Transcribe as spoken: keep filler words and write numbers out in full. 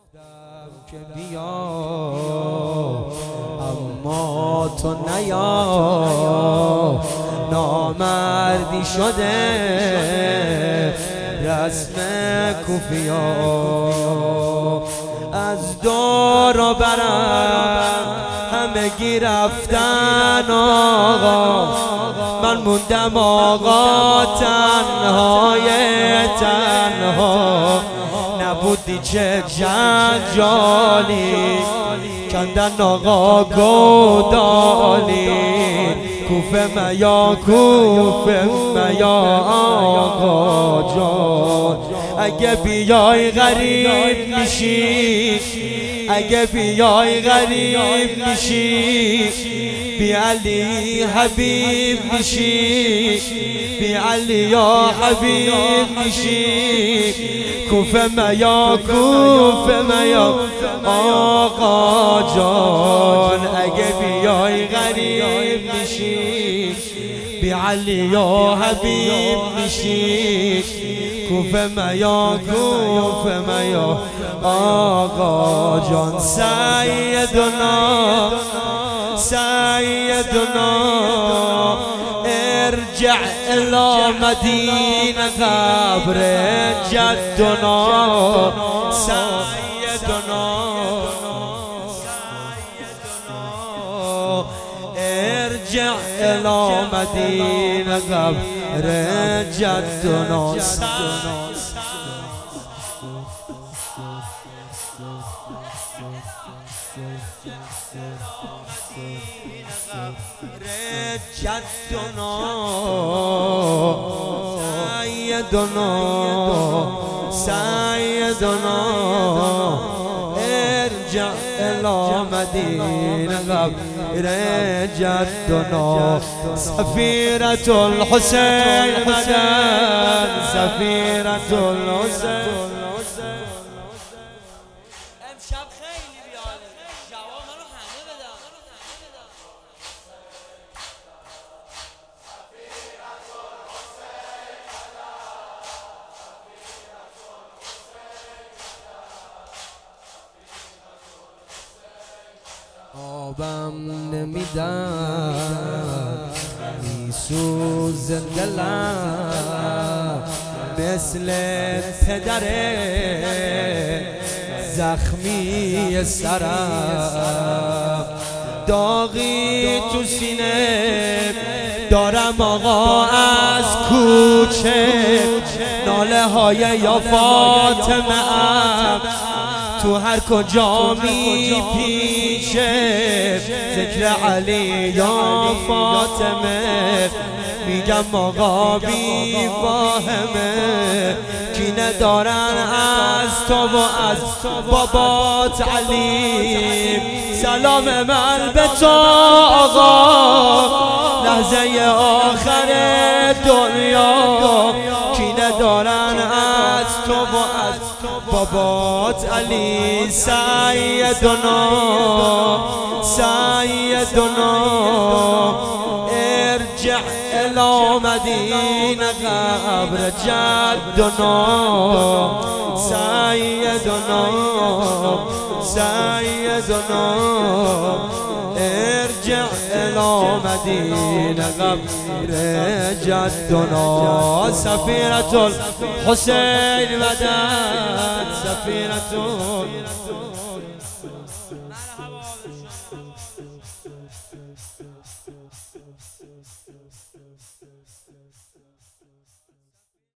گفتم که بیا اما تو نیا، نامردی شده رسم کوفیا. از دور و برم همگی رفتن آقا، من موندم آقا تنهای تنها. نبودی چه جنجالی کندن آقا گودالی. کوفه میا کوفه میا آقا جان، اگه بیای غریب میشی، اگه بیای غریب میشی، بی علی حبیب میشی، بی علی یا حبیب میشی. کوفه میا کوفه میا آقا جان، اگه بیای غریب میشی، بی علی یا حبیب میشی. کوفه میا کوفه میا آقا جان. سیدنا سیدنا ارجع الى مدینه قبر جدنا. سیدنا ارجع الى مدینه قبر جدنا. جدنا سیدنا سیدنا ارجع الى مدینه قبر جدنا. سفیرة الحسین حسین سفیرة الحسین. امشب خیلی بیاده جواب منو همه بدم. آبم نمیدن میسوزه دلم، مثل پدر زخمی سرم. داغی تو سینه دارم آقا از کوچه، ناله های یا فاطمه ام تو هر کجا می پیشه. ذکر علی یا فاطمه میگم آقا بی واهمه. کینه دارن از تو و از بابات علی. سلام من به تو آقا لحظه آخر دنیا. کینه دارن از تو و از بابات علی. سیدنا سیدنا ارجع الى مدینه قبر جدنا. سیدنا سیدنا ارجع الى مدینه قبر جدنا. سفیرة الحسین مدد سفیرة